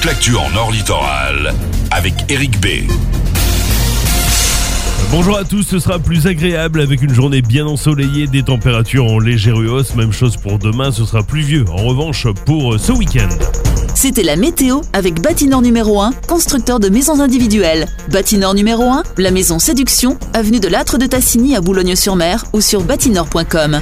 toute l'actu en Nord Littoral avec Eric B. Bonjour à tous, ce sera plus agréable avec une journée bien ensoleillée, des températures en légère hausse. Même chose pour demain, ce sera pluvieux. En revanche, pour ce week-end. C'était la météo avec Bâtinor numéro 1, constructeur de maisons individuelles. Bâtinor numéro 1, la maison Séduction, avenue de l'Âtre de Tassigny à Boulogne-sur-Mer ou sur bâtinor.com.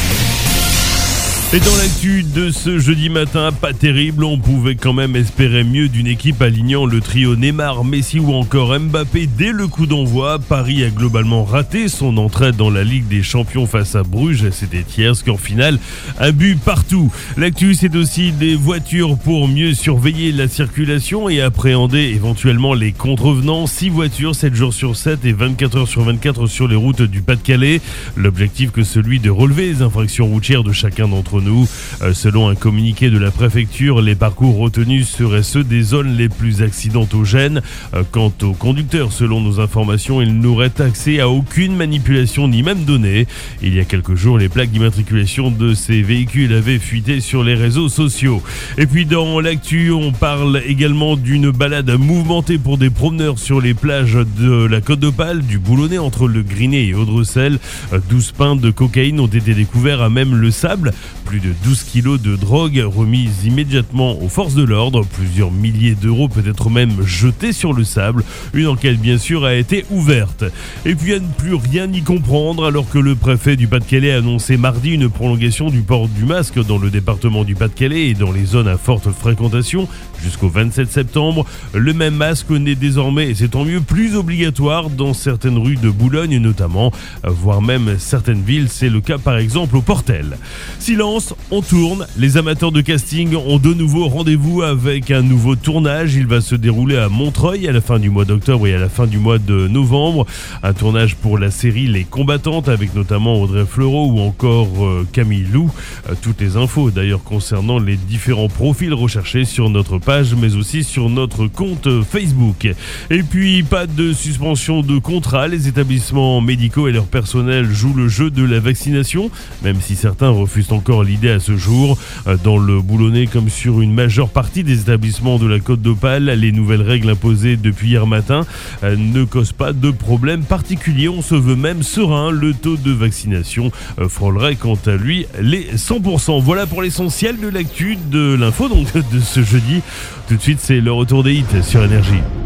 Et dans l'actu de ce jeudi matin, pas terrible, on pouvait quand même espérer mieux d'une équipe alignant le trio Neymar, Messi ou encore Mbappé dès le coup d'envoi. Paris a globalement raté son entrée dans la Ligue des Champions face à Bruges, c'était hier, score final, un but partout. L'actu, c'est aussi des voitures pour mieux surveiller la circulation et appréhender éventuellement les contrevenants. 6 voitures, 7 jours sur 7 et 24 heures sur 24 sur les routes du Pas-de-Calais. L'objectif que celui de relever les infractions routières de chacun d'entre nous. Selon un communiqué de la préfecture, les parcours retenus seraient ceux des zones les plus accidentogènes. Quant aux conducteurs, selon nos informations, ils n'auraient accès à aucune manipulation ni même donnée. Il y a quelques jours, les plaques d'immatriculation de ces véhicules avaient fuité sur les réseaux sociaux. Et puis dans l'actu, on parle également d'une balade mouvementée pour des promeneurs sur les plages de la Côte d'Opale, du Boulonnais entre le Grinet et Audrecel. 12 pintes de cocaïne ont été découverts à même le sable. Plus de 12 kilos de drogue remises immédiatement aux forces de l'ordre. Plusieurs milliers d'euros peut-être même jetés sur le sable. Une enquête bien sûr a été ouverte. Et puis à ne plus rien y comprendre alors que le préfet du Pas-de-Calais a annoncé mardi une prolongation du port du masque dans le département du Pas-de-Calais et dans les zones à forte fréquentation jusqu'au 27 septembre. Le même masque n'est désormais, et c'est tant mieux, plus obligatoire dans certaines rues de Boulogne notamment, voire même certaines villes. C'est le cas par exemple au Portel. Silence, on tourne. Les amateurs de casting ont de nouveau rendez-vous avec un nouveau tournage. Il va se dérouler à Montreuil à la fin du mois d'octobre et à la fin du mois de novembre. Un tournage pour la série Les Combattantes avec notamment Audrey Fleurot ou encore Camille Lou. Toutes les infos d'ailleurs concernant les différents profils recherchés sur notre page mais aussi sur notre compte Facebook. Et puis pas de suspension de contrat. Les établissements médicaux et leur personnel jouent le jeu de la vaccination, même si certains refusent encore l'idée à ce jour. Dans le Boulonnais comme sur une majeure partie des établissements de la Côte d'Opale, les nouvelles règles imposées depuis hier matin ne causent pas de problème particulier. On se veut même serein. Le taux de vaccination frôlerait quant à lui les 100%. Voilà pour l'essentiel de l'actu de l'info donc de ce jeudi. Tout de suite, c'est le retour des hits sur Énergie.